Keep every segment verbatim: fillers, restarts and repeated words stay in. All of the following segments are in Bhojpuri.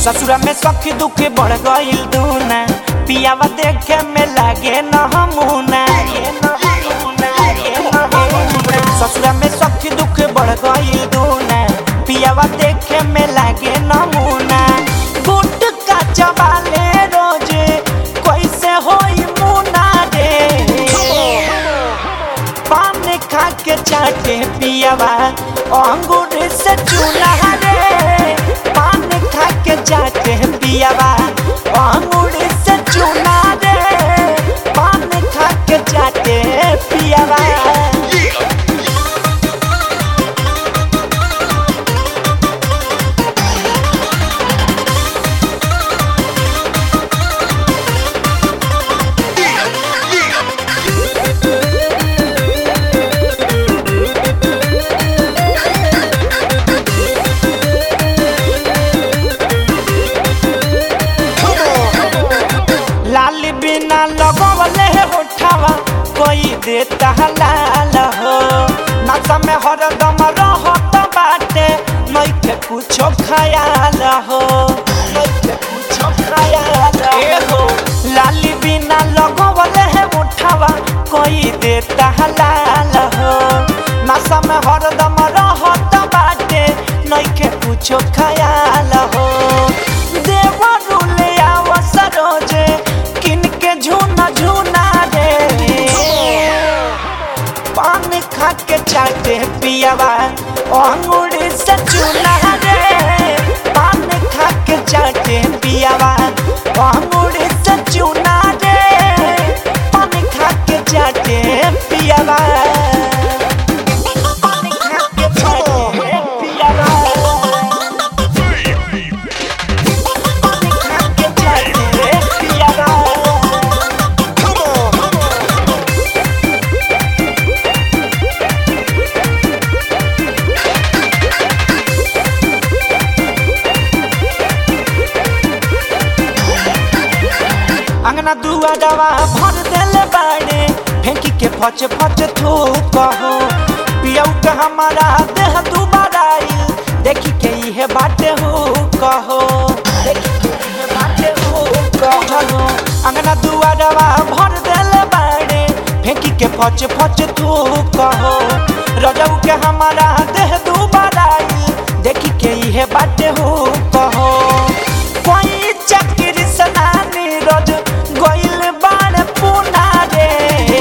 ससुरा में सखी दुख बढ़ गइल दूना, पियावा देखे में लागे न हमूना। ससुरा में सखी दुख बढ़ गइल दूना, पियावा देखे में लागे नमूना। गुट का चबाले रोजे कैसे होई मुना रे, पान खा के चाटे पियावा अंगूर से चूना रे। पान खा के चाटे पियावा अंगूर से चूना रे, पान खा के चाटे पियावा। लाल बिना लगवले होठावा कोई देता लाल हो, नशा में हरदम रहत बाटे नइखे कुछो ख्याल हो, नइखे कुछो ख्याल हो। लाल बिना लगवले होठावा कोई देता लाल हो, नशा में हरदम रहत बाटे नइखे कुछो ख्याल हो। देवरुले आवसरोजे झूना झूना रे, पान खा के चाटे पियावा अंगूर से चूना रे। पान खा के चाटे पियावा अंगूर से चूना रे, पान खा के चाटे पियावा। पान खा के चाटे पियावा, पान खा के चाटे पियावा। अंगना दुआरवा भर देले बाड़े फेंकी के फच फच थूक हो, पियऊ के हमारा देह दुबाराइल देखी के इहे बाटे हो कहो, देखी के इहे बाटे हो कहो। अंगना दुआरवा भर देले बाड़े फेंकी के फच फच थूक हो, रजऊ के हमारा देह दुबाराइल देखी के इहे बाटे हो कहो। कोई चक्री सनानी रोज गोइल बाण पुना रे,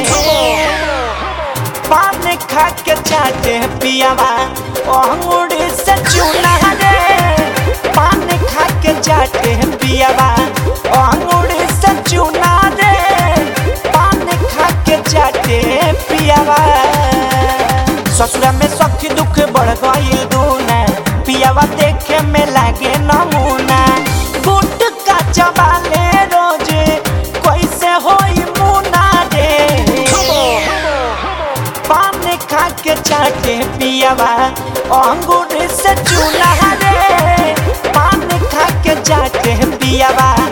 पान खा के चाटे पियावा अंगूर से चूना रे। पान खा के चाटे पियावा अंगूर से चूना रे, पान खा के चाटे पियावा। ससुरा में सखी दुख बढ़ गइल दूना, पियावा देखे में लागे नमूना। गुट का चबाले रोजे कैसे होई मुना रे, पान खा के चाटे पियावा अंगूर से चूना रे। पान खा के चाटे पियावा